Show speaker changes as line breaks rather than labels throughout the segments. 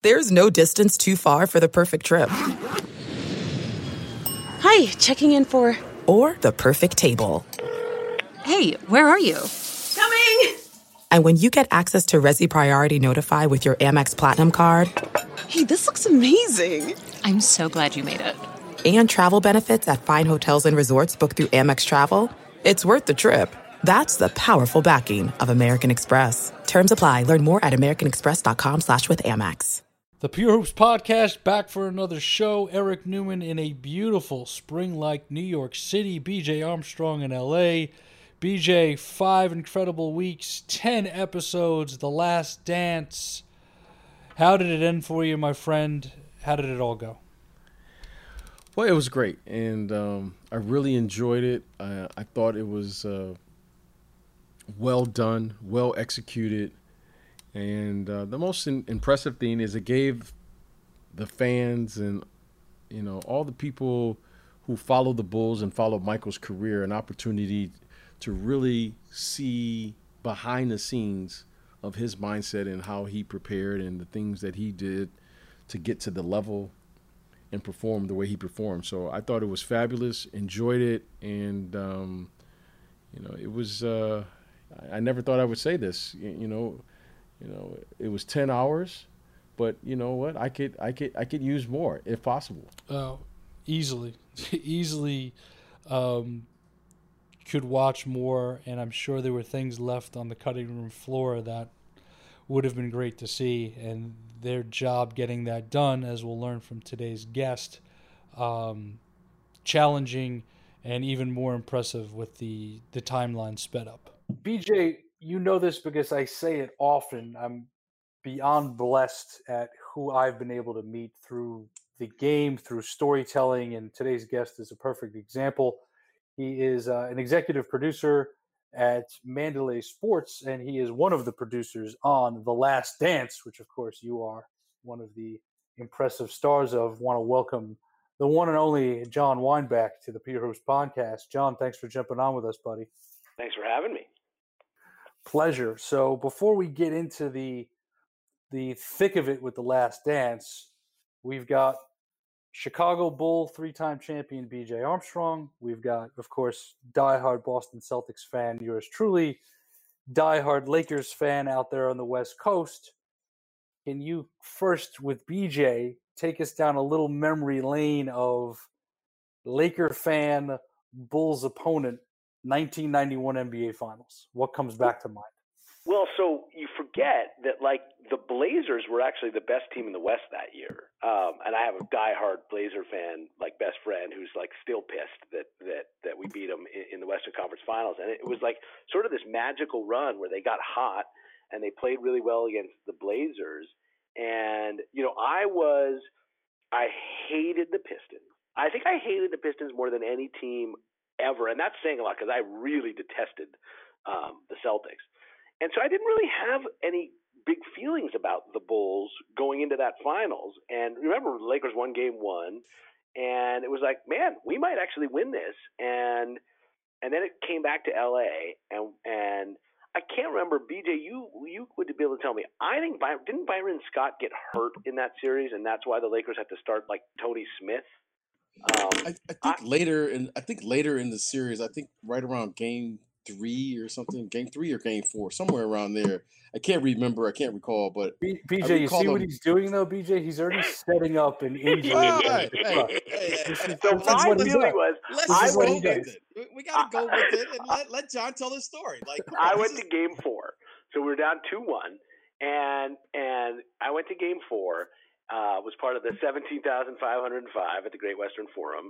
There's no distance too far for the perfect trip.
Hi, checking in for...
Or the perfect table.
Hey, where are you?
Coming!
And when you get access to Resi Priority Notify with your Amex Platinum card...
Hey, this looks amazing.
I'm so glad you made it.
And travel benefits at fine hotels and resorts booked through Amex Travel, it's worth the trip. That's the powerful backing of American Express. Terms apply. Learn more at americanexpress.com/withAmex.
The Pure Hoops Podcast back for another show. Eric Newman in a beautiful spring-like New York City. BJ Armstrong in LA. BJ, 5 incredible weeks, 10 episodes, The Last Dance. How did it end for you, my friend? How did it all go?
Well, it was great, and I really enjoyed it. I thought it was well done, well executed, and the most impressive thing is it gave the fans and all the people who follow the Bulls and follow Michael's career an opportunity to really see behind the scenes of his mindset and how he prepared and the things that he did to get to the level and perform the way he performed. So I thought it was fabulous, enjoyed it, and it was. I never thought I would say this. It was 10 hours, but you know what? I could use more if possible.
Easily, could watch more, and I'm sure there were things left on the cutting room floor that would have been great to see, and their job getting that done, as we'll learn from today's guest, challenging and even more impressive with the timeline sped up. BJ, you know this because I say it often. I'm beyond blessed at who I've been able to meet through the game, through storytelling, and today's guest is a perfect example. He is an executive producer at Mandalay Sports, and he is one of the producers on The Last Dance, which, of course, you are one of the impressive stars of. Want to welcome the one and only John Weinbach to the Pure Hoops Podcast. John, thanks for jumping on with us, buddy.
Thanks for having me.
Pleasure. So before we get into the thick of it with The Last Dance, we've got Chicago Bull 3-time champion BJ Armstrong. We've got, of course, diehard Boston Celtics fan, yours truly, diehard Lakers fan out there on the West Coast. Can you first, with BJ, take us down a little memory lane of Laker fan, Bulls opponent, 1991 NBA Finals? What comes back to mind?
Well, so you forget that, the Blazers were actually the best team in the West that year. And I have a diehard Blazer fan, best friend, who's, still pissed that we beat them in the Western Conference Finals. And it was, sort of this magical run where they got hot and they played really well against the Blazers. And, I hated the Pistons. I think I hated the Pistons more than any team ever. And that's saying a lot because I really detested the Celtics. And so I didn't really have any big feelings about the Bulls going into that finals. And remember, the Lakers won game 1, and it was like, man, we might actually win this. And then it came back to LA, and I can't remember, BJ, you would be able to tell me. I think didn't Byron Scott get hurt in that series, and that's why the Lakers had to start Tony Smith?
I think later in the series, I think right around game 3 or something, game 3 or game 4, somewhere around there. I can't remember. I can't recall. But
BJ, you see what he's doing though, BJ? He's already setting up an injury.
Hey,
so my feeling was,
let's just go with it. We got to go with it and let John tell his story.
I went to game 4, so we were down 2-1, and I went to game 4. Was part of the 17,505 at the Great Western Forum,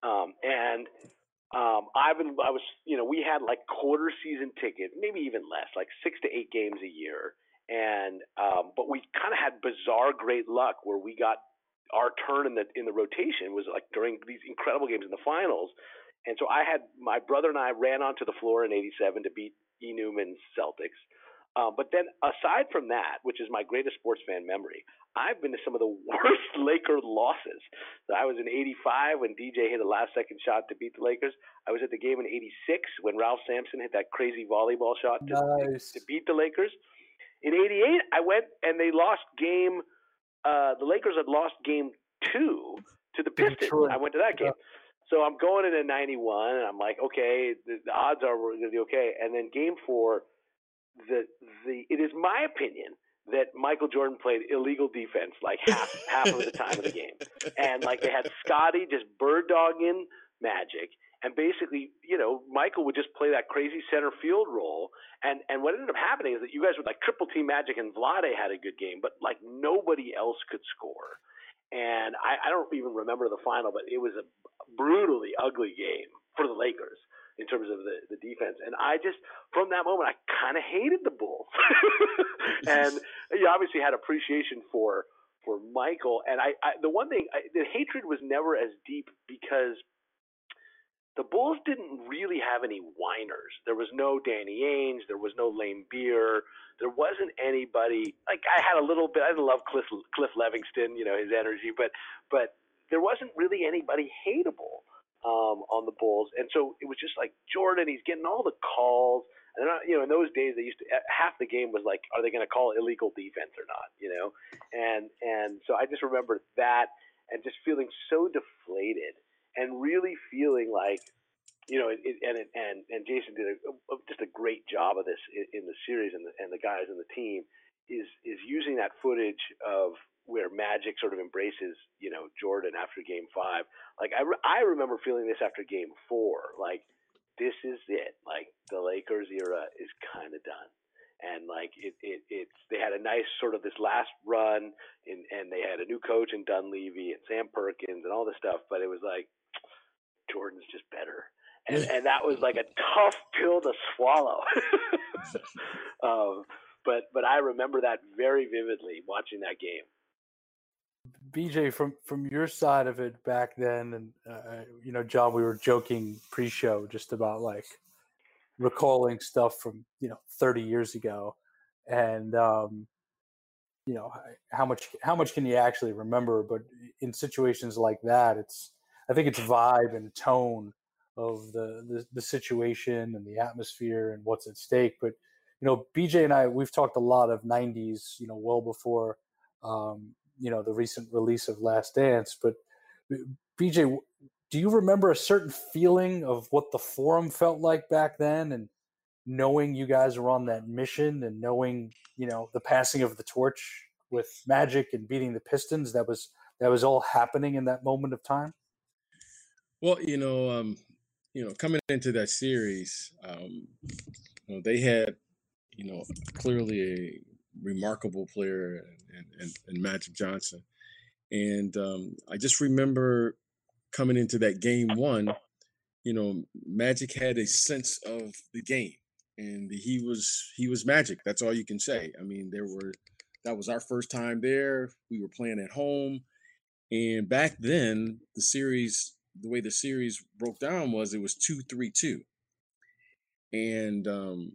we had quarter season tickets, maybe even less, 6 to 8 games a year. And, but we kind of had bizarre great luck where we got our turn in the rotation was during these incredible games in the finals. And so my brother and I ran onto the floor in '87 to beat E. Newman's Celtics. But then aside from that, which is my greatest sports fan memory, I've been to some of the worst Laker losses. So I was in '85 when DJ hit a last-second shot to beat the Lakers. I was at the game in '86 when Ralph Sampson hit that crazy volleyball shot to beat the Lakers. In '88, I went and they lost game the Lakers had lost game 2 to the Pistons.
Detroit.
I went to that game. So I'm going into 91, and I'm like, okay, the odds are we're going to be okay. And then game 4, it is my opinion that Michael Jordan played illegal defense like half of the time of the game. And like they had Scotty just bird dogging Magic. And basically, Michael would just play that crazy center field role. And what ended up happening is that you guys would like triple team Magic, and Vlade had a good game, but like nobody else could score. And I don't even remember the final, but it was a brutally ugly game for the Lakers in terms of the defense. And I just, from that moment, I kind of hated the Bulls. And you obviously had appreciation for Michael. And the one thing, the hatred was never as deep because the Bulls didn't really have any whiners. There was no Danny Ainge. There was no Lane Beer. There wasn't anybody. Like I had a little bit. I love Cliff Levingston, his energy, but there wasn't really anybody hateable on the Bulls. And so it was just like Jordan. He's getting all the calls. And in those days, they used to half the game was like, are they going to call illegal defense or not? And so I just remember that and just feeling so deflated. And really feeling like, and Jason did just a great job of this in the series, and the guys in the team is using that footage of where Magic sort of embraces, Jordan after Game 5. Like I remember feeling this after Game 4, like this is it, like the Lakers era is kind of done. And like it's they had a nice sort of this last run, and they had a new coach in Dunleavy and Sam Perkins and all this stuff, but it was like Jordan's just better, and that was like a tough pill to swallow. But I remember that very vividly watching that game.
BJ, from your side of it back then, and John, we were joking pre-show just about like recalling stuff from 30 years ago, and how much can you actually remember? But in situations like that, I think it's vibe and tone of the situation and the atmosphere and what's at stake. But BJ and I, we've talked a lot of 90s, well before the recent release of Last Dance. But BJ, do you remember a certain feeling of what the Forum felt like back then, and knowing you guys were on that mission, and knowing the passing of the torch with Magic and beating the Pistons, that was all happening in that moment of time?
Well, coming into that series, they had, clearly a remarkable player in Magic Johnson. And I just remember coming into that Game 1, Magic had a sense of the game, and he was Magic. That's all you can say. I mean, that was our first time there. We were playing at home. And back then, the way the series broke down was it was 2-3-2, and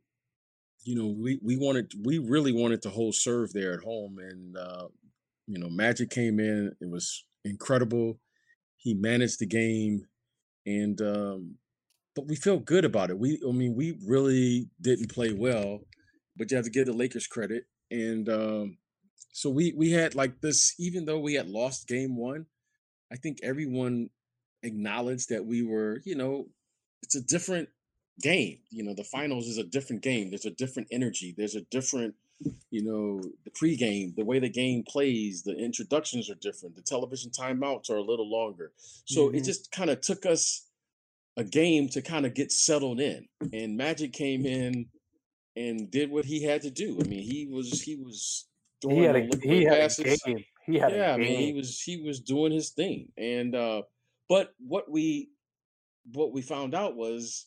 we really wanted to hold serve there at home, and Magic came in. It was incredible. He managed the game, and but we felt good about it. We really didn't play well, but you have to give the Lakers credit, and so we had like this. Even though we had lost Game 1, I think everyone acknowledge that we were, it's a different game. The finals is a different game. There's a different energy. There's a different, the pregame, the way the game plays, the introductions are different. The television timeouts are a little longer. So It just kind of took us a game to kind of get settled in. And Magic came in and did what he had to do. I mean, he was throwing
he had
passes.
A game. He had a game.
I mean, he was doing his thing. And but what we found out was,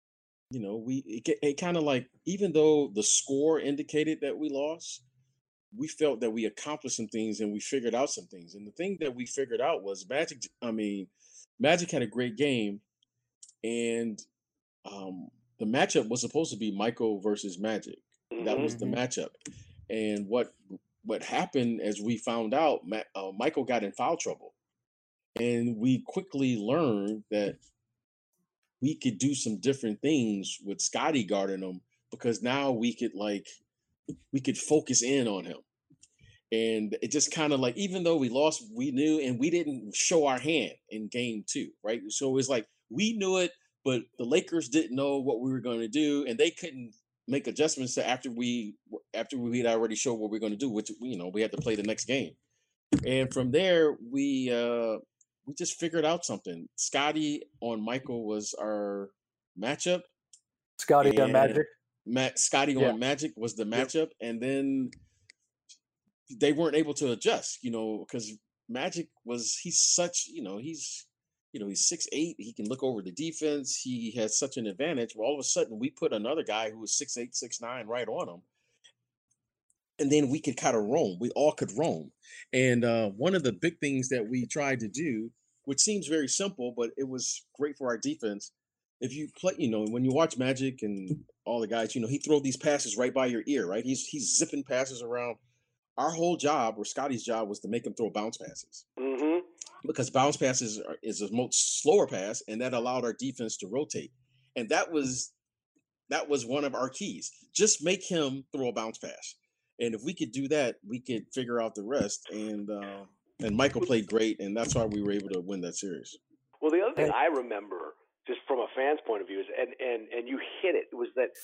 it kind of like, even though the score indicated that we lost, we felt that we accomplished some things and we figured out some things. And the thing that we figured out was Magic had a great game, and the matchup was supposed to be Michael versus Magic. That was the matchup. And what happened, as we found out, Michael got in foul trouble. And we quickly learned that we could do some different things with Scotty guarding him, because now we could focus in on him. And it just kind of like, even though we lost, we knew, and we didn't show our hand in game 2, right? So it was like we knew it, but the Lakers didn't know what we were going to do, and they couldn't make adjustments to after we had already showed what we were going to do, which we had to play the next game. And from there, we just figured out something. Scotty on Michael was our matchup.
Scotty on Magic.
Scotty on Magic was the matchup, and then they weren't able to adjust, because Magic he's 6'8", he can look over the defense, he has such an advantage. Well, all of a sudden we put another guy who was 6'8", 6'9" right on him. And then we could kind of roam. We all could roam. And one of the big things that we tried to do, which seems very simple, but it was great for our defense. If you play, when you watch Magic and all the guys, he throw these passes right by your ear, right? He's zipping passes around. Our whole job, or Scotty's job, was to make him throw bounce passes.
Mm-hmm.
Because bounce passes is a much slower pass, and that allowed our defense to rotate. And that was one of our keys. Just make him throw a bounce pass. And if we could do that, we could figure out the rest. And Michael played great, and that's why we were able to win that series.
Well, the other thing I remember, just from a fan's point of view, is and you hit it, was that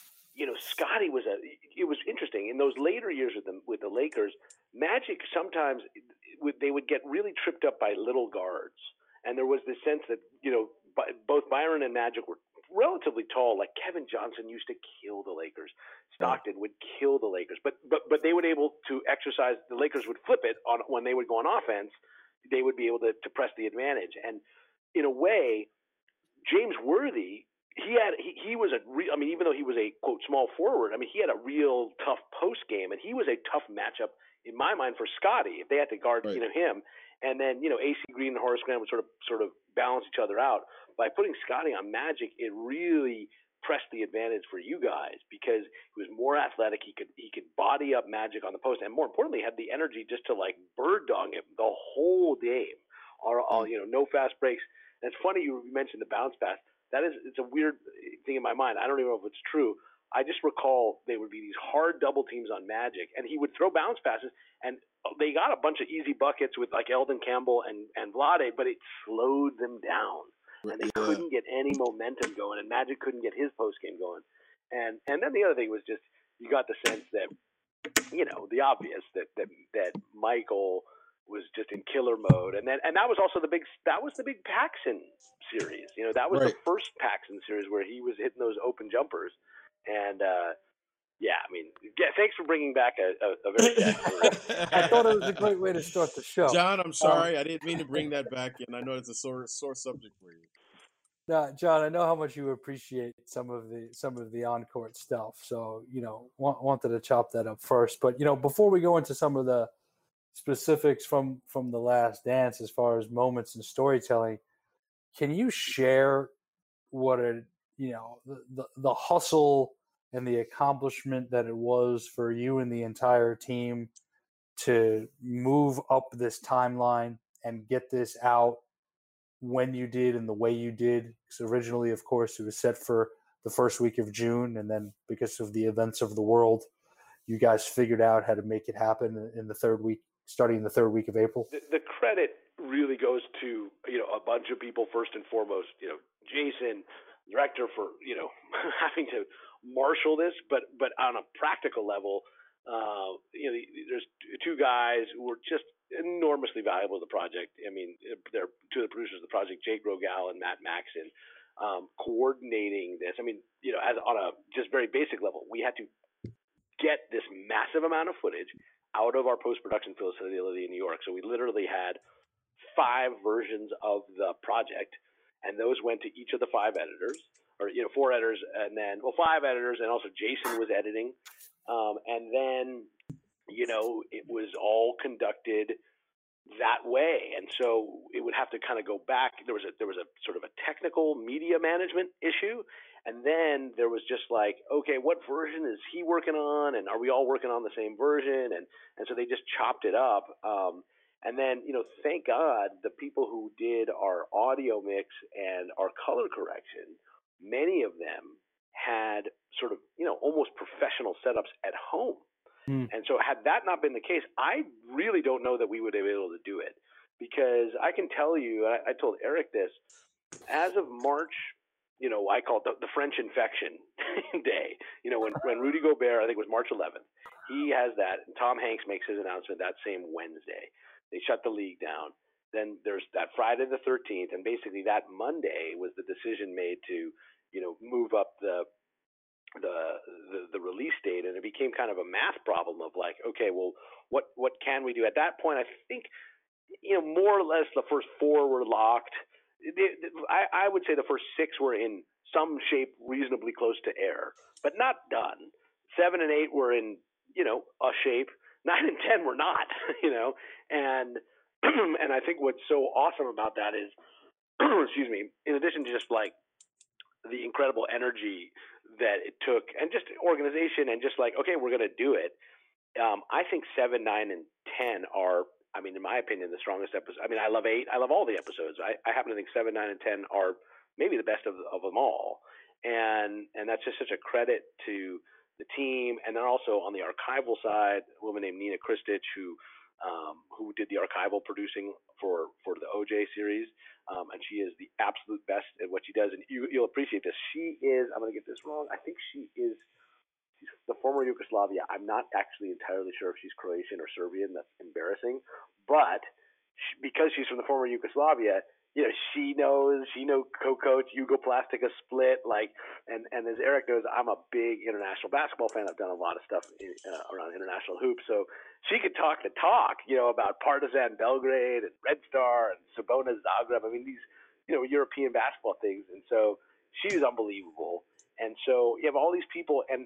Scotty it was interesting in those later years with the Lakers. Magic sometimes they would get really tripped up by little guards, and there was this sense that both Byron and Magic were relatively tall. Like Kevin Johnson used to kill the Lakers. Stockton would kill the Lakers, but they would able to exercise. The Lakers would flip it on when they would go on offense. They would be able to press the advantage, and in a way, James Worthy. He was even though he was a quote small forward, he had a real tough post game, and he was a tough matchup in my mind for Scotty if they had to guard him. And then AC Green and Horace Grant would sort of balance each other out. By putting Scotty on Magic, it really pressed the advantage for you guys because he was more athletic. He could body up Magic on the post, and more importantly, had the energy just to like bird dog him the whole game. All no fast breaks. And it's funny you mentioned the bounce pass. It's a weird thing in my mind. I don't even know if it's true. I just recall there would be these hard double teams on Magic, and he would throw bounce passes, and they got a bunch of easy buckets with like Eldon Campbell and Vlade, but it slowed them down, and they couldn't get any momentum going, and Magic couldn't get his post game going. And then the other thing was just you got the sense that the obvious that Michael was just in killer mode, and that was also the big Paxson series. That was the first Paxson series where he was hitting those open jumpers, and thanks for bringing back a very sad story.
I thought it was a great way to start the show.
John, I'm sorry, I didn't mean to bring that back in. I know it's a sore subject for you.
John, I know how much you appreciate some of the on-court stuff, so wanted to chop that up first. But before we go into some of the specifics from The Last Dance as far as moments and storytelling, can you share what the hustle and the accomplishment that it was for you and the entire team to move up this timeline and get this out when you did and the way you did? Because originally, of course, it was set for the first week of June, and then because of the events of the world, you guys figured out how to make it happen in the third week, starting in the third week of April.
The credit really goes to a bunch of people. First and foremost, Jason, director, for having to marshal this, but on a practical level, there's two guys who were just enormously valuable to the project. They're two of the producers of the project, Jake Rogal and Matt Maxon, coordinating this. As on a just very basic level, we had to get this massive amount of footage out of our post-production facility in New York. So we literally had 5 versions of the project, and those went to each of the 5 editors, or 4 editors, and then 5 editors, and also Jason was editing, and then it was all conducted that way, and so it would have to kind of go back. There was a sort of a technical media management issue, and then there was just like, okay, what version is he working on, and are we all working on the same version? And so they just chopped it up. And then, thank God, the people who did our audio mix and our color correction, many of them had sort of, almost professional setups at home. And so had that not been the case, I really don't know that we would have been able to do it, because I can tell you, I told Eric this, as of March, I call it the French infection day. When Rudy Gobert, I think it was March 11th, he has that, and Tom Hanks makes his announcement that same Wednesday. They shut the league down. Then there's that Friday the 13th, and basically that Monday was the decision made to, move up the release date, and it became kind of a math problem of like, okay, well, what can we do? At that point, I think, more or less the first 4 were locked. I would say the first 6 were in some shape reasonably close to air, but not done. 7 and 8 were in, a shape. 9 and 10 were not, and and I think what's so awesome about that is, excuse me, in addition to just like the incredible energy that it took, and just organization, and just like, okay, we're going to do it. I think 7, 9, and 10 are, in my opinion, the strongest episodes. I love 8. I love all the episodes. I happen to think 7, 9, and 10 are maybe the best of them all. And that's just such a credit to the team. And then also on the archival side, a woman named Nina Kristich, who did the archival producing for the OJ series. And she is the absolute best at what she does. And you'll appreciate this. She is, I'm going to get this wrong, I think she's the former Yugoslavia. I'm not actually entirely sure if she's Croatian or Serbian. That's embarrassing. But because she's from the former Yugoslavia, she co-coach Jugoplastika Split, and as Eric knows, I'm a big international basketball fan. I've done a lot of stuff around international hoops, so she could talk about Partizan Belgrade and Red Star and Sabona Zagreb. These European basketball things, and so she's unbelievable. And so you have all these people, and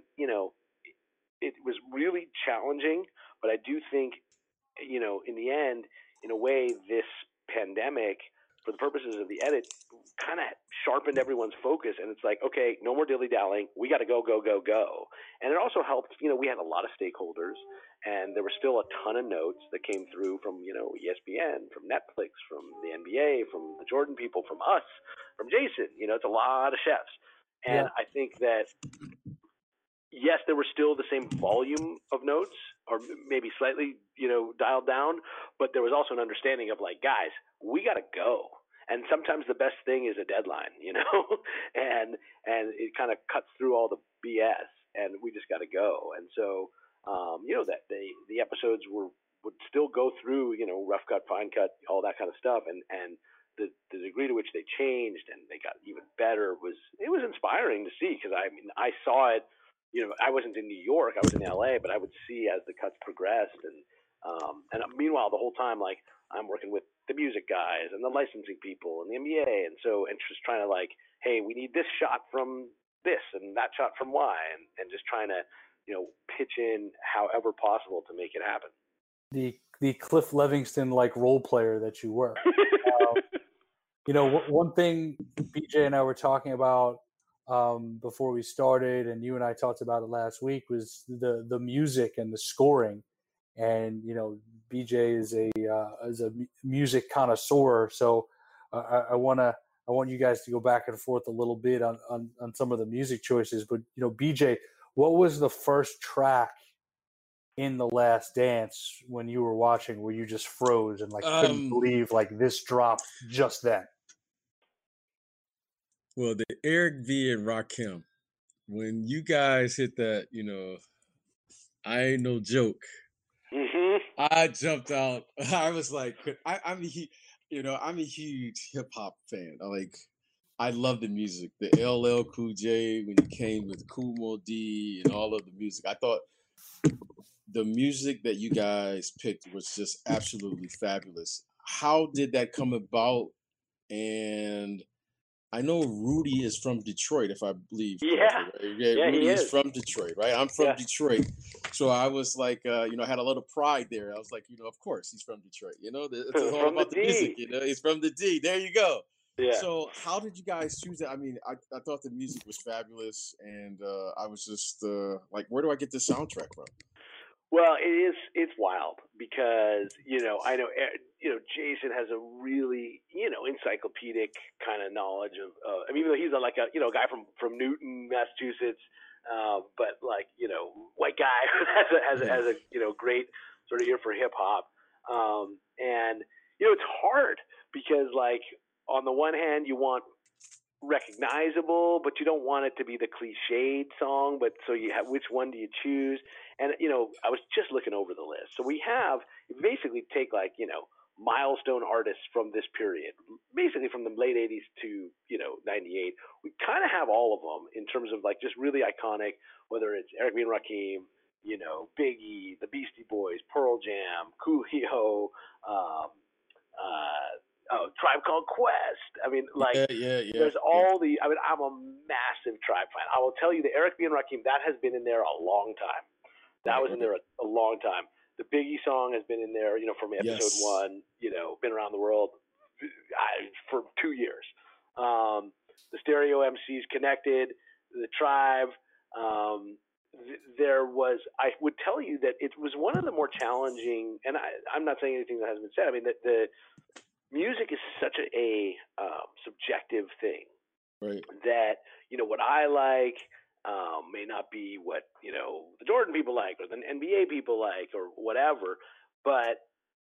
it was really challenging, but I do think in the end, in a way, this pandemic, for the purposes of the edit, kind of sharpened everyone's focus. And it's like, okay, no more dilly-dallying. We got to go, go, go, go. And it also helped, we had a lot of stakeholders, and there were still a ton of notes that came through from, ESPN, from Netflix, from the NBA, from the Jordan people, from us, from Jason. It's a lot of chefs. And I think that, yes, there were still the same volume of notes, or maybe slightly, dialed down, but there was also an understanding of like, guys, we got to go. And sometimes the best thing is a deadline, and it kind of cuts through all the BS, and we just got to go. And so, that the episodes would still go through, rough cut, fine cut, all that kind of stuff. And the degree to which they changed and they got even better was inspiring to see, because I saw it. I wasn't in New York, I was in LA, but I would see as the cuts progressed, and meanwhile the whole time, like, I'm working with the music guys and the licensing people and the NBA, and just trying to like, hey, we need this shot from this and that shot from Y, and just trying to pitch in however possible to make it happen.
The Cliff Levingston like role player that you were. One thing BJ and I were talking about before we started, and you and I talked about it last week, was the music and the scoring. And BJ is a music connoisseur, so I want you guys to go back and forth a little bit on some of the music choices. But BJ, what was the first track in The Last Dance when you were watching, where you just froze and like couldn't believe like this dropped just then?
Well, the Eric V and Rakim, when you guys hit that, I ain't no joke.
Mm-hmm.
I jumped out. I was like, I'm a huge hip hop fan. I love the music. The LL Cool J, when he came with Kool Moe Dee and all of the music, I thought the music that you guys picked was just absolutely fabulous. How did that come about? And I know Rudy is from Detroit, if I believe.
Yeah.
Correctly, right? Yeah, Rudy is from Detroit, right? I'm from Detroit. So I was like, I had a lot of pride there. I was like, of course he's from Detroit. It's all about the music, It's from the D. There you go. Yeah. So how did you guys choose that? I thought the music was fabulous, and I was just like, where do I get this soundtrack from?
Well, it's wild because, I know, Jason has a really, encyclopedic kind of knowledge of, even though he's a guy from Newton, Massachusetts, but like, white guy has a great sort of ear for hip hop. And it's hard because like on the one hand you want recognizable, but you don't want it to be the cliched song. But so you have, which one do you choose? And I was just looking over the list. So we have basically take like milestone artists from this period, basically from the late '80s to '98. We kind of have all of them in terms of like just really iconic, whether it's Eric B. and Rakim, Biggie, the Beastie Boys, Pearl Jam, Coolio, Tribe Called Quest. I mean, like, there's all the. I mean, I'm a massive Tribe fan. I will tell you, the Eric B. and Rakim, that has been in there a long time. That was in there a long time. The Biggie song has been in there, from episode one. Been around the world for 2 years. The Stereo MCs connected, the Tribe. There was, I would tell you that it was one of the more challenging, and I'm not saying anything that hasn't been said. I mean, the music is such a subjective thing,
right?
That what I like may not be what the Jordan people like or the NBA people like or whatever. But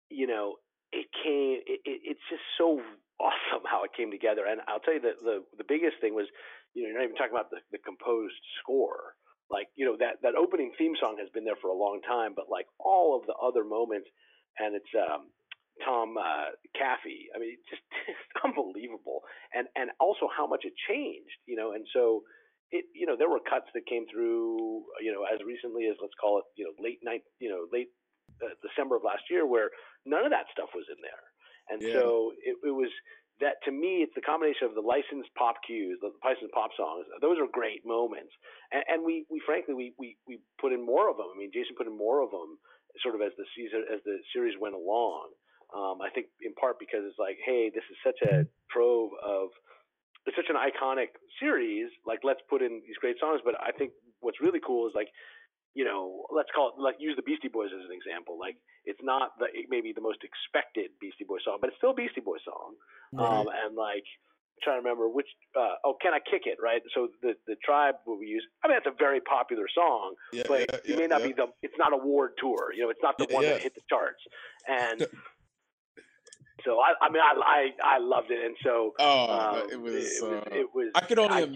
it's just so awesome how it came together. And I'll tell you that the biggest thing was you're not even talking about the composed score. Like that opening theme song has been there for a long time, but like all of the other moments, and it's Tom Caffey. I mean, it's unbelievable, and also how much it changed, and so it, there were cuts that came through, as recently as let's call it, late December of last year, where none of that stuff was in there, and so it was that to me, it's the combination of the licensed pop cues, the licensed pop songs. Those are great moments, and we frankly we put in more of them. I mean, Jason put in more of them, sort of as the series went along. I think in part because it's like, hey, this is such a trove of, it's such an iconic series. Like, let's put in these great songs. But I think what's really cool is like, let's call it, like, use the Beastie Boys as an example. Like, it's not maybe the most expected Beastie Boys song, but it's still a Beastie Boys song. Right. And like, I'm trying to remember which. Can I Kick It? Right. So the Tribe will we use. I mean, that's a very popular song, but it may not be it's not a award tour. It's not the one that hit the charts. And so I loved it, and so
it was. I could only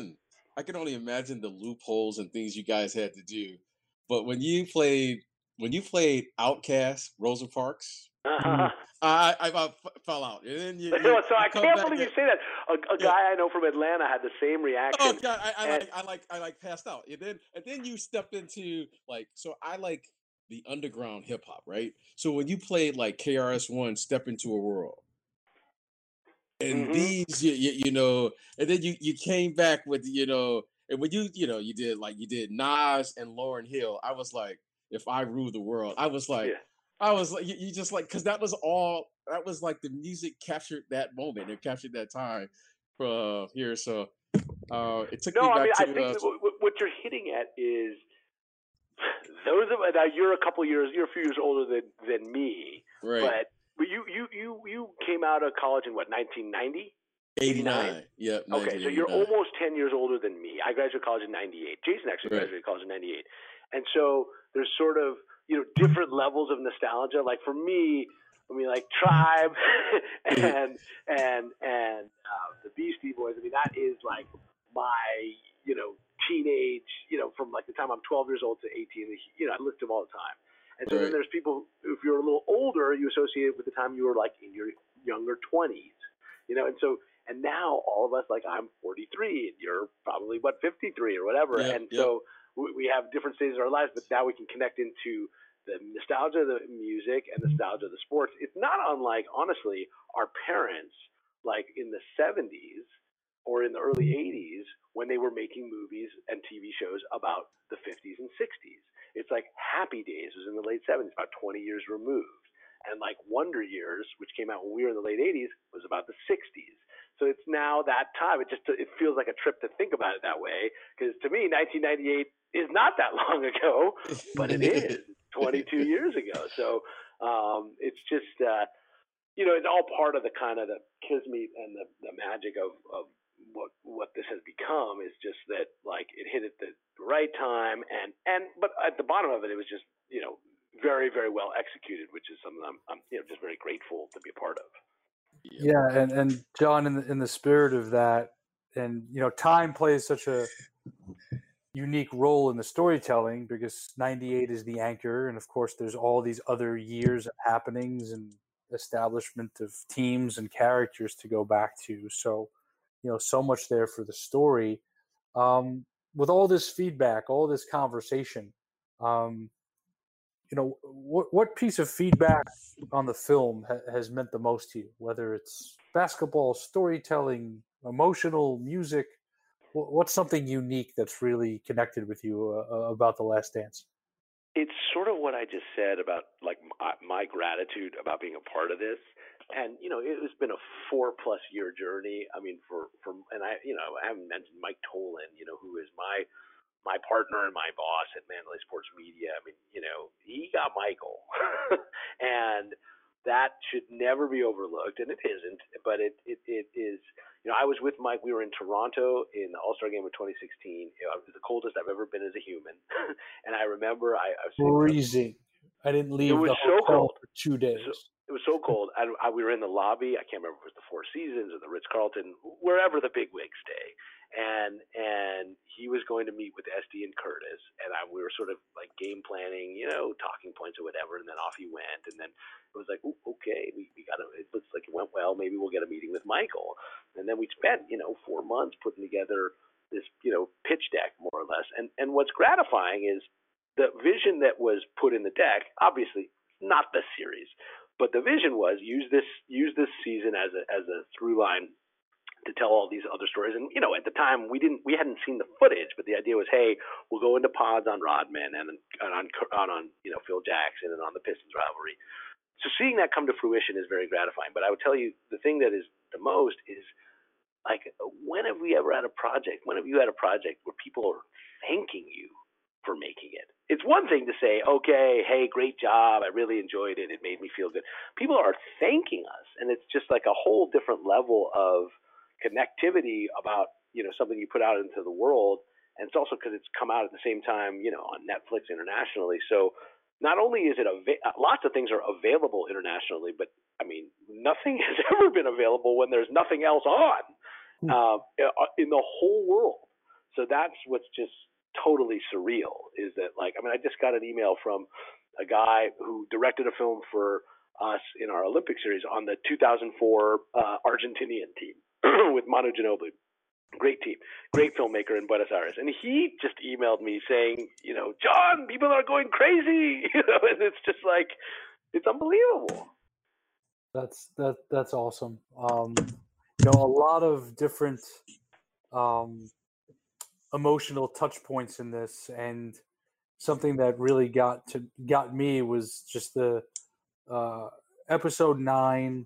imagine the loopholes and things you guys had to do. But when you played Outkast, Rosa Parks, I fell out. And then
so I can't believe you say that. A guy I know from Atlanta had the same reaction.
Oh God, I passed out. And then you stepped into I like the underground hip hop, right? So when you played like KRS-One, Step Into a World, and these, and then you came back with, and when you did Nas and Lauryn Hill, I was like, If I Rule the World, I was like, you just like, because that was like the music captured that moment, it captured that time here. So it took me back to.
I think what you're hitting at is. Those of now you're a few years older than me,
right?
But you came out of college in what, 1990?
89. Yeah.
Okay, so you're almost 10 years older than me. I graduated college in 98. Jason actually graduated college in 98, and so there's sort of different levels of nostalgia. Like for me, I mean, like Tribe and the Beastie Boys. I mean, that is like my teenage, from like the time I'm 12 years old to 18, I listen to them all the time. And so then there's people, if you're a little older, you associate it with the time you were like in your younger 20s, and now all of us, like I'm 43 and you're probably 53 or whatever. So we have different stages of our lives, but now we can connect into the nostalgia of the music and nostalgia of the sports. It's not unlike, honestly, our parents, like in the 70s or in the early 80s, when they were making movies and TV shows about the 50s and 60s. It's like Happy Days was in the late 70s, about 20 years removed. And like Wonder Years, which came out when we were in the late 80s, was about the 60s. So it's now that time. It feels like a trip to think about it that way, because to me, 1998 is not that long ago, but it is 22 years ago. So it's just, it's all part of the kind of the kismet and the magic of what this has become is just that, like, it hit at the right time, but at the bottom of it, it was just, very, very well executed, which is something I'm just very grateful to be a part of.
Yeah, and John, in the spirit of that, and time plays such a unique role in the storytelling, because 98 is the anchor, and of course there's all these other years of happenings and establishment of teams and characters to go back to. So so much there for the story. With all this feedback, all this conversation, what piece of feedback on the film has meant the most to you? Whether it's basketball, storytelling, emotional, music, what's something unique that's really connected with you about The Last Dance?
It's sort of what I just said about, like, my gratitude about being a part of this. And, it has been a 4+ year journey. I mean, and I haven't mentioned Mike Tolan, who is my partner and my boss at Mandalay Sports Media. I mean, he got Michael, and that should never be overlooked, and it isn't. But it is. I was with Mike. We were in Toronto in the All-Star Game of 2016. It was the coldest I've ever been as a human, and I remember I was
freezing. I didn't leave.
It was
the
so
hotel
cold
for 2 days.
It was so cold. We were in the lobby. I can't remember if it was the Four Seasons or the Ritz-Carlton, wherever the big wigs stay. And he was going to meet with SD and Curtis, and we were sort of like game planning, talking points or whatever. And then off he went. And then it was like, okay, we got to. It looks like it went well. Maybe we'll get a meeting with Michael. And then we spent 4 months putting together this pitch deck, more or less. And what's gratifying is the vision that was put in the deck. Obviously, not the series. But the vision was use this season as a through line to tell all these other stories. And at the time we hadn't seen the footage, but the idea was, hey, we'll go into pods on Rodman and on Phil Jackson and on the Pistons rivalry. So seeing that come to fruition is very gratifying. But I would tell you the thing that is the most is, like, when have you had a project where people are thanking you for making it? It's one thing to say, okay, hey, great job, I really enjoyed it, it made me feel good. People are thanking us, and it's just like a whole different level of connectivity about something you put out into the world. And it's also because it's come out at the same time on Netflix internationally. So not only is it lots of things are available internationally, but I mean, nothing has ever been available when there's nothing else on in the whole world. So that's what's just totally surreal, is that, like, I mean, I just got an email from a guy who directed a film for us in our Olympic series on the 2004 Argentinian team with Manu Ginobili. Great team, great filmmaker in Buenos Aires. And he just emailed me saying, John, people are going crazy, and it's just like, it's unbelievable.
That's awesome. A lot of different emotional touch points in this, and something that really got me was just the episode 9.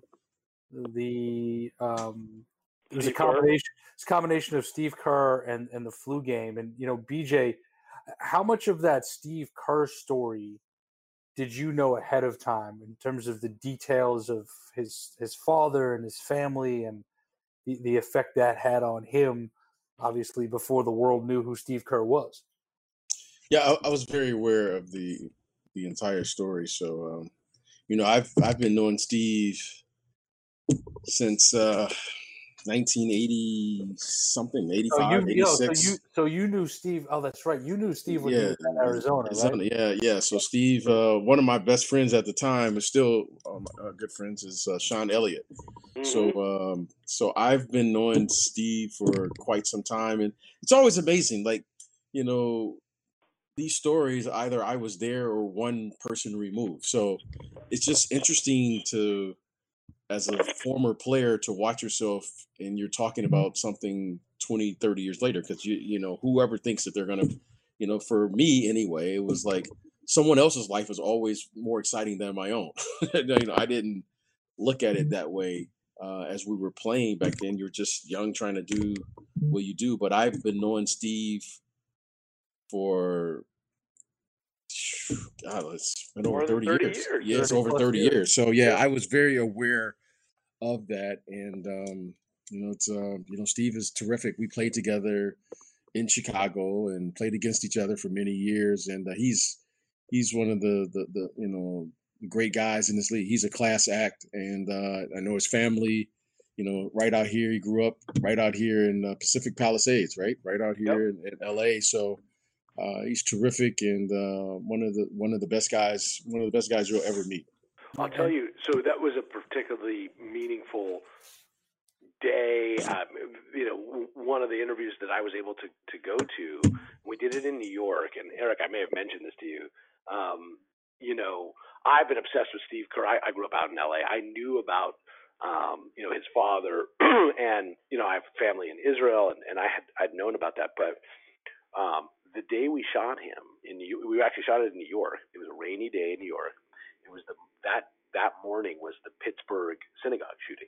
It was a combination of Steve Kerr and the flu game. And BJ, how much of that Steve Kerr story did you know ahead of time in terms of the details of his father and his family and the effect that had on him, obviously before the world knew who Steve Kerr was?
Yeah, I was very aware of the entire story. So, I've been knowing Steve since 1980 something, 85, 86.
So you knew Steve. Oh, that's right. You knew Steve when you were in Arizona, right? Yeah.
So Steve, one of my best friends at the time, is still good friends, is Sean Elliott. Mm-hmm. So I've been knowing Steve for quite some time, and it's always amazing. Like, these stories, either I was there or one person removed. So it's just interesting to, as a former player, to watch yourself and you're talking about something 20, 30 years later, because whoever thinks that they're going to, for me anyway, it was like someone else's life was always more exciting than my own. I didn't look at it that way as we were playing back then. You're just young, trying to do what you do. But I've been knowing Steve for, it's been over 30 years. Yeah, it's over 30 years. So yeah, I was very aware of that. And It's Steve is terrific. We played together in Chicago and played against each other for many years, and he's one of the great guys in this league. He's a class act, and I know his family. Right out here. He grew up right out here in Pacific Palisades, right out here in LA. So he's terrific and one of the best guys you'll ever meet.
I'll tell you. So that was a particularly meaningful day. One of the interviews that I was able to go to, we did it in New York. And Eric, I may have mentioned this to you. I've been obsessed with Steve Kerr. I grew up out in LA. I knew about his father, and I have family in Israel, and I'd known about that. But the day we shot him we actually shot it in New York. It was a rainy day in New York. It was that morning was the Pittsburgh synagogue shooting.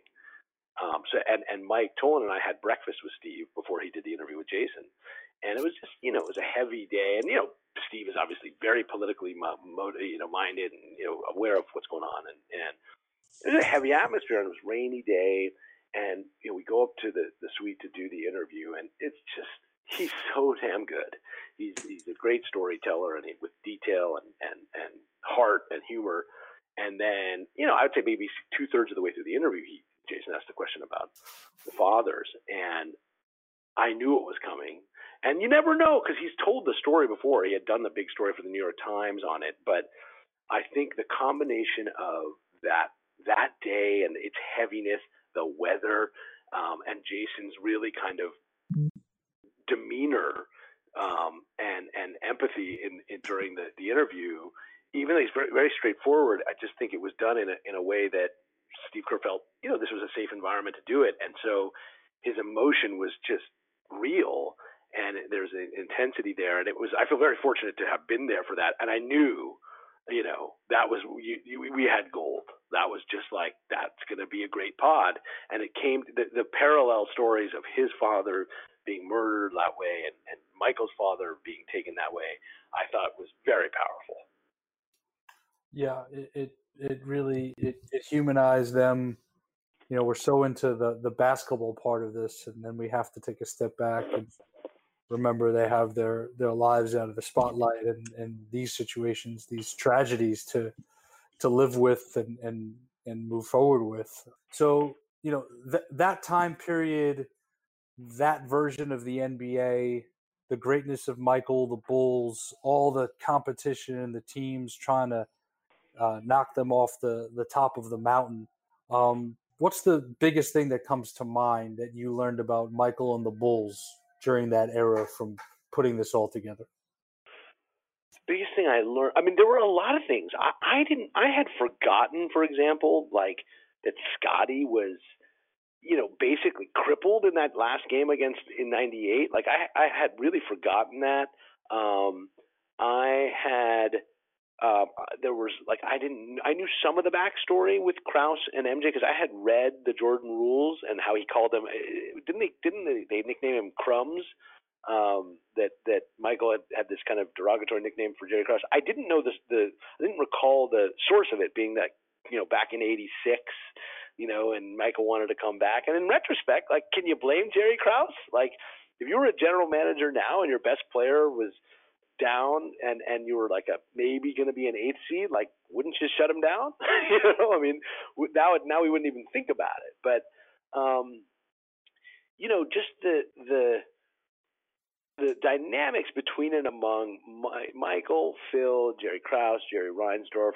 And Mike Tolan and I had breakfast with Steve before he did the interview with Jason, and it was just it was a heavy day. And Steve is obviously very politically minded and aware of what's going on, and it was a heavy atmosphere, and it was a rainy day. And we go up to the suite to do the interview, and it's just he's so damn good. He's a great storyteller, and with detail and heart and humor. And then I would say maybe 2/3 of the way through the interview, Jason asked a question about the fathers, and I knew it was coming. And you never know, because he's told the story before. He had done the big story for the New York Times on it. But I think the combination of that day and its heaviness, the weather, and Jason's really kind of demeanor and empathy in during the interview, even though he's very, very straightforward, I just think it was done in a way that Steve Kerr felt, this was a safe environment to do it. And so his emotion was just real, and there's an intensity there. And I feel very fortunate to have been there for that. And I knew, that was, we had gold. That was just like, that's going to be a great pod. And it came, the parallel stories of his father being murdered that way and Michael's father being taken that way, I thought was very powerful.
Yeah, it really humanized them. We're so into the basketball part of this, and then we have to take a step back and remember they have their lives out of the spotlight and these situations, these tragedies to live with and move forward with. So that time period, that version of the NBA, the greatness of Michael, the Bulls, all the competition, the teams trying to knock them off the top of the mountain. What's the biggest thing that comes to mind that you learned about Michael and the Bulls during that era from putting this all together?
The biggest thing I learned, there were a lot of things. I had forgotten, for example, like that Scotty was, basically crippled in that last game in '98. Like I had really forgotten that. I knew some of the backstory with Krause and MJ because I had read the Jordan Rules and how he called them. Didn't they nickname him Crumbs? That Michael had this kind of derogatory nickname for Jerry Krause. I didn't know this. I didn't recall the source of it being that back in '86. And Michael wanted to come back. And in retrospect, like, can you blame Jerry Krause? Like, if you were a general manager now and your best player was down and you were like maybe going to be an 8th seed, like, wouldn't you shut him down? Now we wouldn't even think about it. But just the dynamics between and among Michael, Phil, Jerry Krause, Jerry Reinsdorf.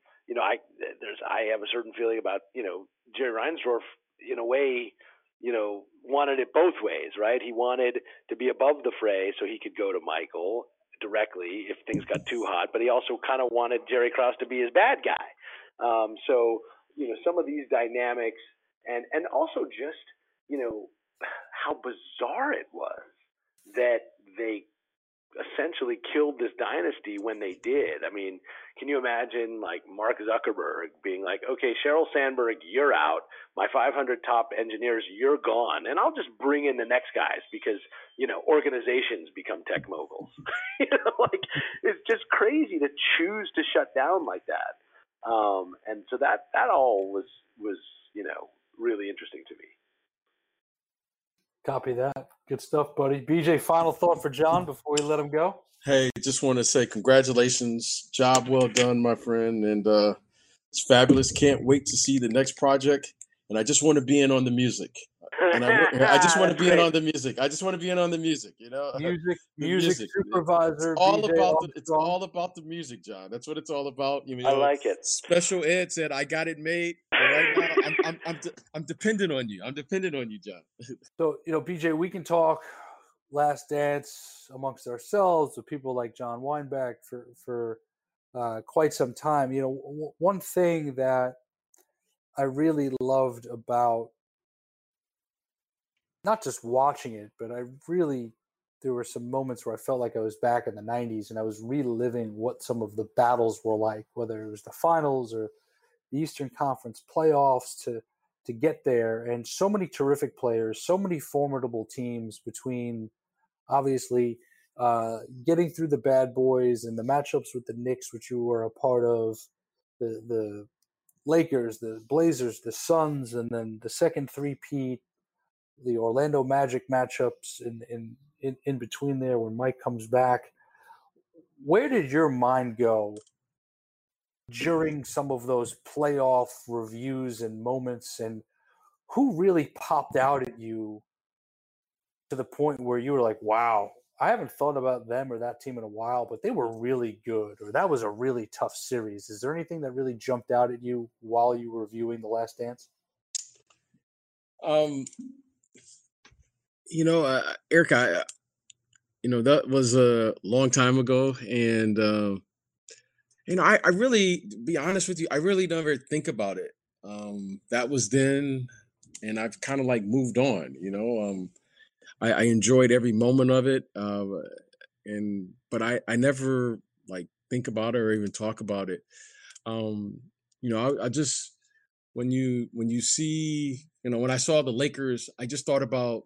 I have a certain feeling about Jerry Reinsdorf in a way. Wanted it both ways, right? He wanted to be above the fray so he could go to Michael directly if things got too hot, but he also kind of wanted Jerry Krause to be his bad guy. So some of these dynamics and also just, how bizarre it was that they essentially killed this dynasty when they did. Can you imagine like Mark Zuckerberg being like, okay, Sheryl Sandberg, you're out. My 500 top engineers, you're gone. And I'll just bring in the next guys because, organizations become tech moguls. It's just crazy to choose to shut down like that. And so that all was really interesting to me.
Copy that. Good stuff, buddy. BJ, final thought for John before we let him go?
Hey, just want to say congratulations. Job well done, my friend. And it's fabulous. Can't wait to see the next project. And I just want to be in on the music. And I just want to be in on the music. I just want to be in on the music, you know?
Music supervisor.
It's all about the music, John. That's what it's all about. You know,
I like it.
Special Ed said, I got it made. And right now, I'm dependent on you. I'm dependent on you, John.
So, BJ, we can talk Last Dance amongst ourselves with people like John Weinbach for quite some time. One thing that I really loved about not just watching it, but there were some moments where I felt like I was back in the 90s and I was reliving what some of the battles were like, whether it was the finals or the Eastern Conference playoffs to get there. And so many terrific players, so many formidable teams between obviously getting through the bad boys and the matchups with the Knicks, which you were a part of, the Lakers, the Blazers, the Suns, and then the second three-peat, the Orlando Magic matchups in between there when Mike comes back. Where did your mind go during some of those playoff reviews and moments, and who really popped out at you to the point where you were like, wow, I haven't thought about them or that team in a while, but they were really good, or that was a really tough series? Is there anything that really jumped out at you while you were reviewing The Last Dance?
Eric, that was a long time ago. And, I really, to be honest with you, I really never think about it. That was then, and I've kind of like moved on, I enjoyed every moment of it. But I never like think about it or even talk about it. I just, when you see, when I saw the Lakers, I just thought about,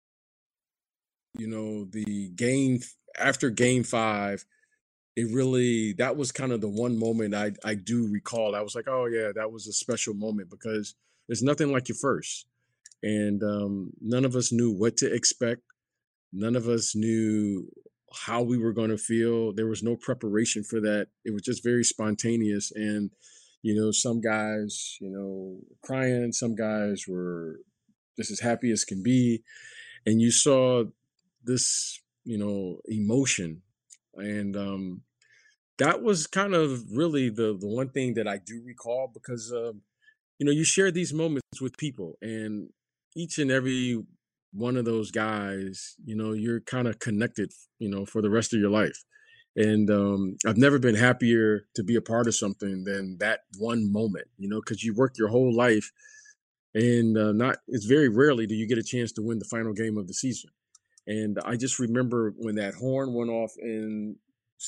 the game after Game 5. That was kind of the one moment I do recall. I was like, oh yeah, that was a special moment because there's nothing like your first. And none of us knew what to expect. None of us knew how we were going to feel. There was no preparation for that. It was just very spontaneous. And, some guys, crying, some guys were just as happy as can be. And you saw this, emotion. And that was kind of really the one thing that I do recall because, you share these moments with people, and each and every one of those guys, you're kind of connected, for the rest of your life. And I've never been happier to be a part of something than that one moment, because you work your whole life, and it's very rarely do you get a chance to win the final game of the season. And I just remember when that horn went off at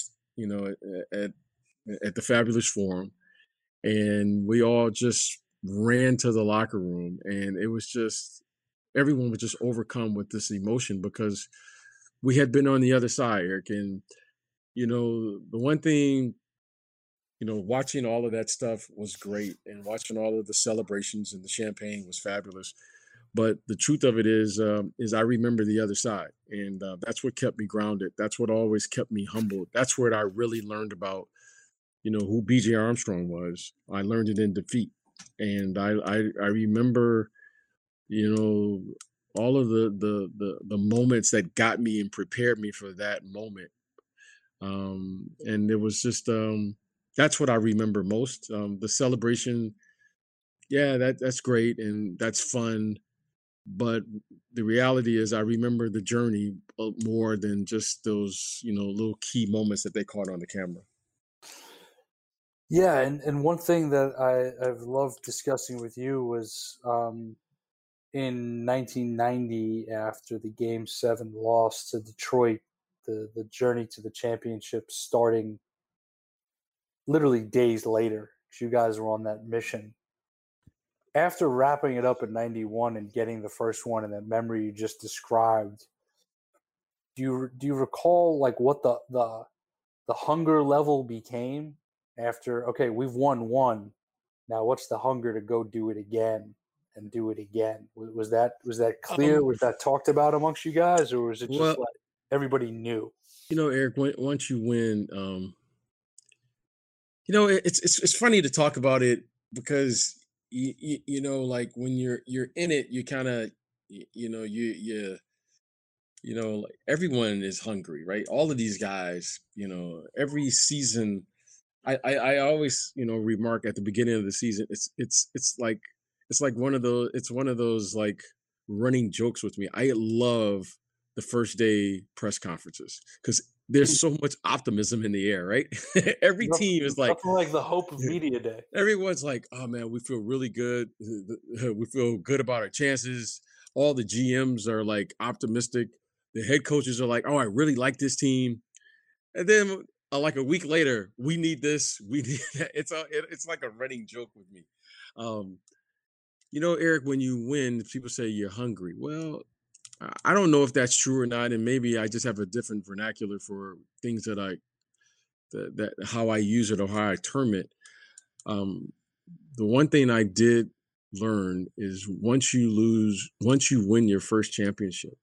the Fabulous Forum, and we all just ran to the locker room, and it was just, everyone was just overcome with this emotion because we had been on the other side, Eric. And, the one thing, watching all of that stuff was great, and watching all of the celebrations and the champagne was fabulous. But the truth of it is I remember the other side, and that's what kept me grounded. That's what always kept me humbled. That's where I really learned about, who B.J. Armstrong was. I learned it in defeat, and I remember, all of the moments that got me and prepared me for that moment. And it was just that's what I remember most. The celebration, yeah, that's great and that's fun. But the reality is I remember the journey more than just those, little key moments that they caught on the camera.
Yeah, and one thing that I've loved discussing with you was in 1990, after the Game 7 loss to Detroit, the journey to the championship starting literally days later, because you guys were on that mission. After wrapping it up in 91 and getting the first one and that memory you just described, do you recall like what the hunger level became after, okay, we've won one, now what's the hunger to go do it again? and do it again. Was that clear? Was that talked about amongst you guys, or was it just like everybody knew?
Eric, once you win, it's funny to talk about it because like when you're in it, you kind of like everyone is hungry, right? All of these guys, every season, I always remark at the beginning of the season, it's like one of those like running jokes with me. I love the first day press conferences because there's so much optimism in the air, right? Every team is like
the hope of media day.
Everyone's like, oh man, we feel really good. We feel good about our chances. All the GMs are like optimistic. The head coaches are like, oh, I really like this team. And then like a week later, we need this, we need that. It's like a running joke with me. Eric, when you win, people say you're hungry. Well, I don't know if that's true or not, and maybe I just have a different vernacular for things that how I use it or how I term it. The one thing I did learn is once you win your first championship,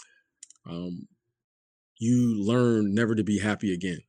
you learn never to be happy again.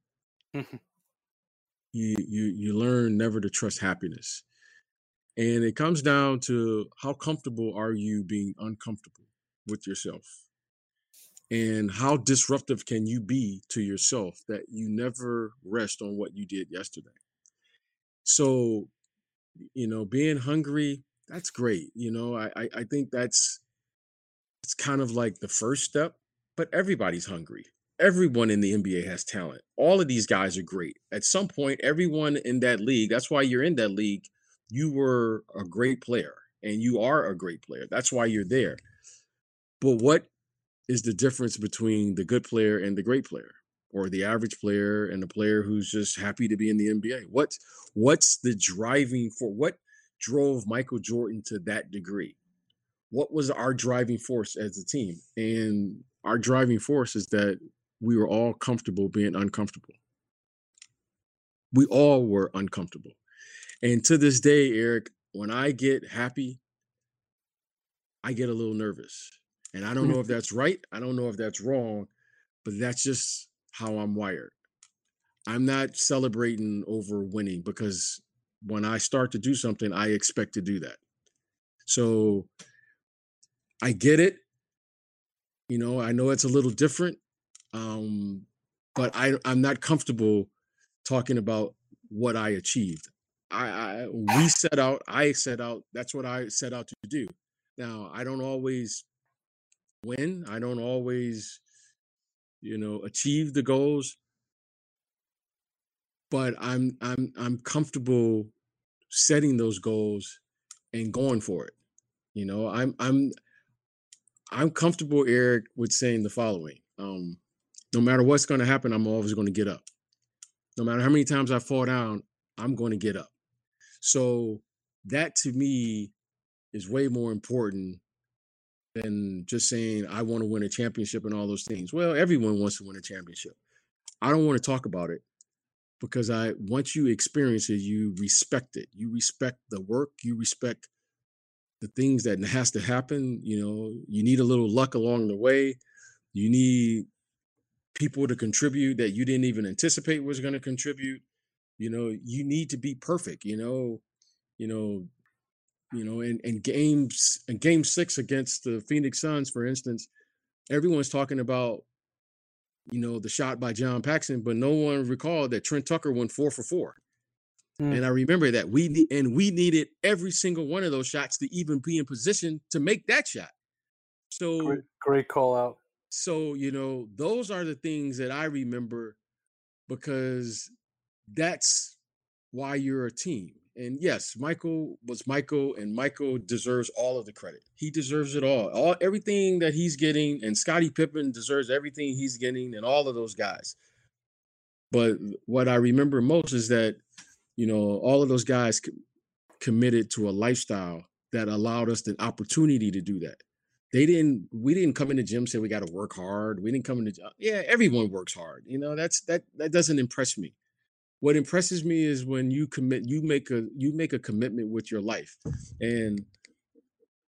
You learn never to trust happiness, and it comes down to how comfortable are you being uncomfortable with yourself, and how disruptive can you be to yourself that you never rest on what you did yesterday. So, being hungry, that's great. I think it's kind of like the first step, but everybody's hungry. Everyone in the NBA has talent. All of these guys are great. At some point, everyone in that league, that's why you're in that league, you were a great player and you are a great player. That's why you're there. But what is the difference between the good player and the great player, or the average player and the player who's just happy to be in the NBA? What's the driving for? What drove Michael Jordan to that degree? What was our driving force as a team? And our driving force is that we were all comfortable being uncomfortable. We all were uncomfortable. And to this day, Eric, when I get happy, I get a little nervous. And I don't know if that's right. I don't know if that's wrong, but that's just how I'm wired. I'm not celebrating over winning because when I start to do something, I expect to do that. So I get it. I know it's a little different, but I'm not comfortable talking about what I achieved. I set out, that's what I set out to do. Now, I don't always win. I don't always, achieve the goals, but I'm comfortable setting those goals and going for it. I'm comfortable, Eric, with saying the following. No matter what's going to happen, I'm always going to get up. No matter how many times I fall down, I'm going to get up. So that to me is way more important than just saying I want to win a championship and all those things. Well, everyone wants to win a championship. I don't want to talk about it because once you experience it, you respect it. You respect the work. You respect the things that has to happen. You need a little luck along the way. You need people to contribute that you didn't even anticipate was going to contribute. You need to be perfect, in game 6 against the Phoenix Suns, for instance, everyone's talking about, the shot by John Paxson, but no one recalled that Trent Tucker went 4 for 4. And I remember that we needed every single one of those shots to even be in position to make that shot. So
great call out.
So, those are the things that I remember because that's why you're a team. And yes, Michael was Michael, and Michael deserves all of the credit. He deserves it all. Everything that he's getting, and Scottie Pippen deserves everything he's getting, and all of those guys. But what I remember most is that, all of those guys committed to a lifestyle that allowed us the opportunity to do that. We didn't come in the gym and say we got to work hard. We didn't come in the gym. Yeah, everyone works hard. That doesn't impress me. What impresses me is when you commit, you make a commitment with your life. And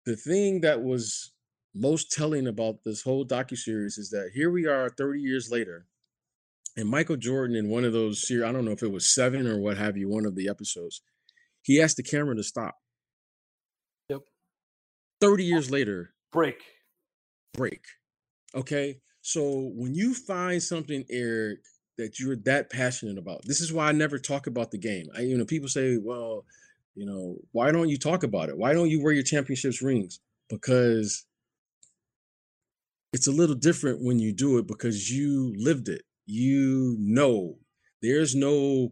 the thing that was most telling about this whole docuseries is that here we are 30 years later, and Michael Jordan in one of those series, I don't know if it was 7 or what have you, one of the episodes, he asked the camera to stop.
Yep.
30 years later.
Break.
Okay. So when you find something, Eric, that you're that passionate about, this is why I never talk about the game. People say, well, why don't you talk about it? Why don't you wear your championships rings? Because it's a little different when you do it because you lived it. There's no,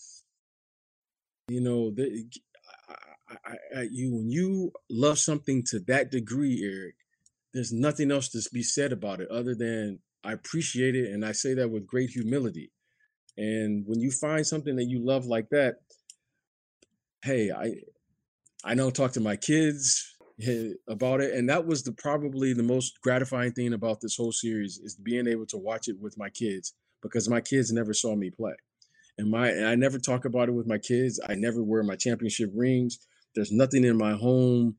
when you love something to that degree, Eric, there's nothing else to be said about it other than I appreciate it. And I say that with great humility. And when you find something that you love like that, hey, I don't talk to my kids about it. And that was probably the most gratifying thing about this whole series is being able to watch it with my kids because my kids never saw me play. And I never talk about it with my kids. I never wear my championship rings. There's nothing in my home,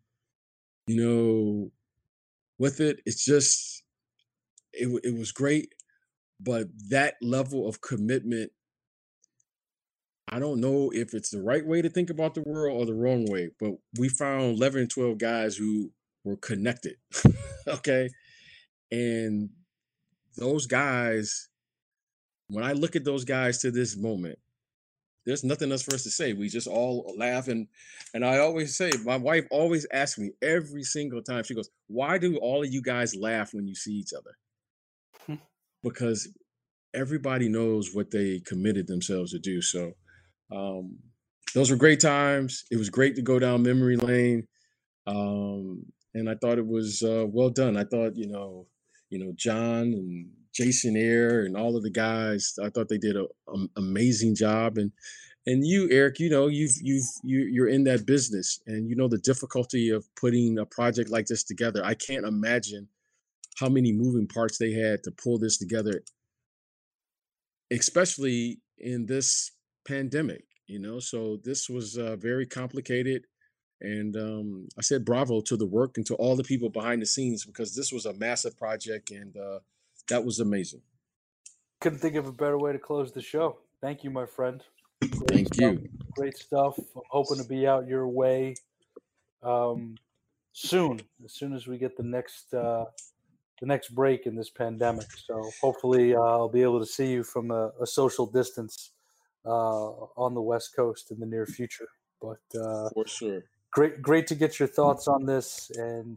with it. It's just, it was great. But that level of commitment, I don't know if it's the right way to think about the world or the wrong way, but we found 11 and 12 guys who were connected. Okay. And those guys, when I look at those guys to this moment, there's nothing else for us to say. We just all laugh. And I always say, my wife always asks me every single time, she goes, why do all of you guys laugh when you see each other? Because everybody knows what they committed themselves to do. So those were great times. It was great to go down memory lane. And I thought it was well done. I thought, John and Jason Ayer and all of the guys, I thought they did an amazing job. And you, Eric, you're in that business and you know the difficulty of putting a project like this together. I can't imagine how many moving parts they had to pull this together, especially in this pandemic, so this was very complicated. And I said bravo to the work and to all the people behind the scenes because this was a massive project and that was amazing.
Couldn't think of a better way to close the show. Thank you, my friend.
Thank you.
Great stuff. I'm hoping to be out your way soon, as soon as we get the next break in this pandemic. So hopefully I'll be able to see you from a social distance on the West Coast in the near future. But
for sure.
Great to get your thoughts on this, and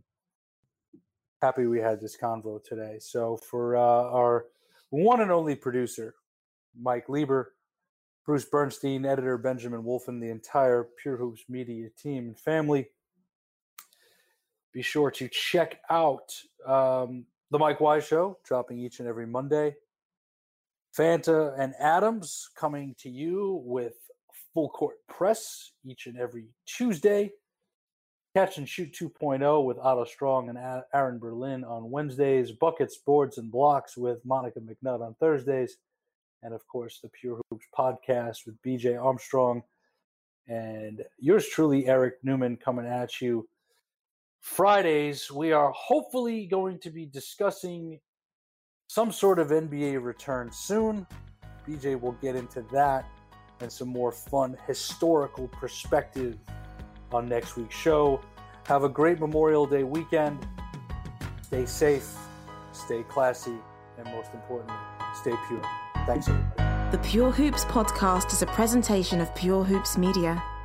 happy we had this convo today. So for our one and only producer, Mike Lieber, Bruce Bernstein, editor Benjamin Wolfen, the entire Pure Hoops Media team and family, be sure to check out The Mike Wise Show, dropping each and every Monday. Fanta and Adams coming to you with Full Court Press each and every Tuesday. Catch and Shoot 2.0 with Otto Strong and Aaron Berlin on Wednesdays. Buckets, Boards, and Blocks with Monica McNutt on Thursdays. And, of course, the Pure Hoops podcast with BJ Armstrong and yours truly, Eric Newman, coming at you. Fridays, we are hopefully going to be discussing some sort of NBA return soon. BJ will get into that and some more fun historical perspective on next week's show. Have a great Memorial Day weekend. Stay safe, stay classy, and most importantly, stay pure. Thanks, everybody.
The Pure Hoops podcast is a presentation of Pure Hoops Media.